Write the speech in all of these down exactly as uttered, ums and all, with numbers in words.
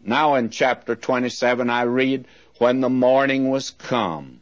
Now in chapter twenty-seven I read, when the morning was come,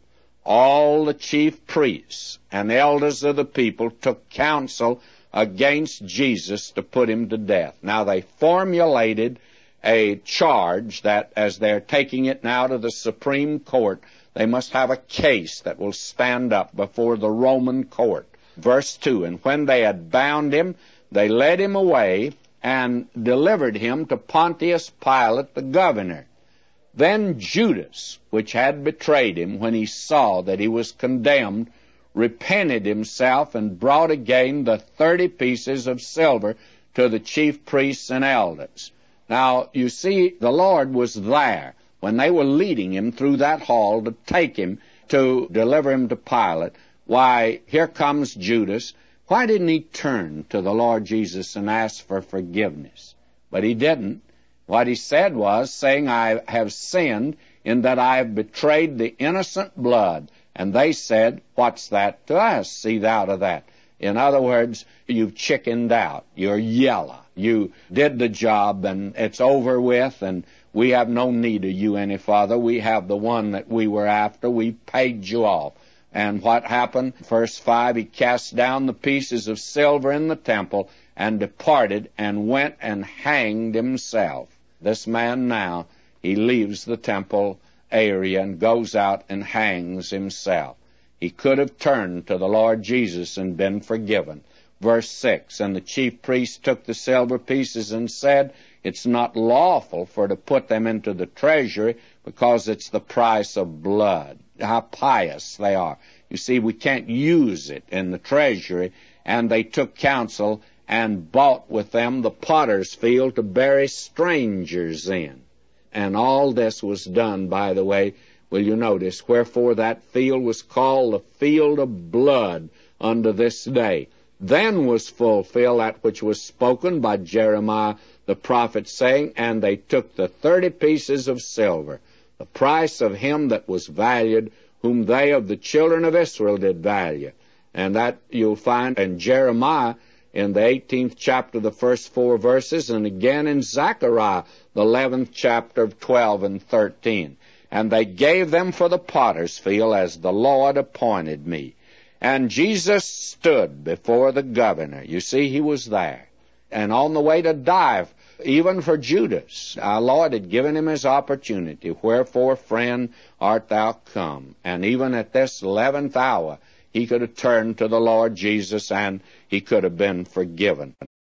all the chief priests and elders of the people took counsel against Jesus to put him to death. Now they formulated a charge that as they're taking it now to the Supreme Court, they must have a case that will stand up before the Roman court. Verse two, and when they had bound him, they led him away and delivered him to Pontius Pilate the governor. Then Judas, which had betrayed him, when he saw that he was condemned, repented himself and brought again the thirty pieces of silver to the chief priests and elders. Now, you see, the Lord was there when they were leading him through that hall to take him to deliver him to Pilate. Why, here comes Judas. Why didn't he turn to the Lord Jesus and ask for forgiveness? But he didn't. What he said was, saying, I have sinned in that I have betrayed the innocent blood. And they said, what's that to us? See thou to that. In other words, you've chickened out. You're yellow. You did the job, and it's over with, and we have no need of you any farther. We have the one that we were after. We paid you off. And what happened? Verse five, he cast down the pieces of silver in the temple and departed and went and hanged himself. This man now, he leaves the temple area and goes out and hangs himself. He could have turned to the Lord Jesus and been forgiven. Verse six, and the chief priest took the silver pieces and said, it's not lawful for to put them into the treasury because it's the price of blood. How pious they are. You see, we can't use it in the treasury. And they took counsel and bought with them the potter's field to bury strangers in. And all this was done, by the way, will you notice, wherefore that field was called the field of blood unto this day. Then was fulfilled that which was spoken by Jeremiah the prophet, saying, and they took the thirty pieces of silver, the price of him that was valued, whom they of the children of Israel did value. And that you'll find in Jeremiah in the eighteenth chapter, the first four verses, and again in Zechariah, the eleventh chapter of twelve and thirteen. And they gave them for the potter's field as the Lord appointed me. And Jesus stood before the governor. You see, he was there. And on the way to die, even for Judas, our Lord had given him his opportunity. Wherefore, friend, art thou come? And even at this eleventh hour, he could have turned to the Lord Jesus and he could have been forgiven.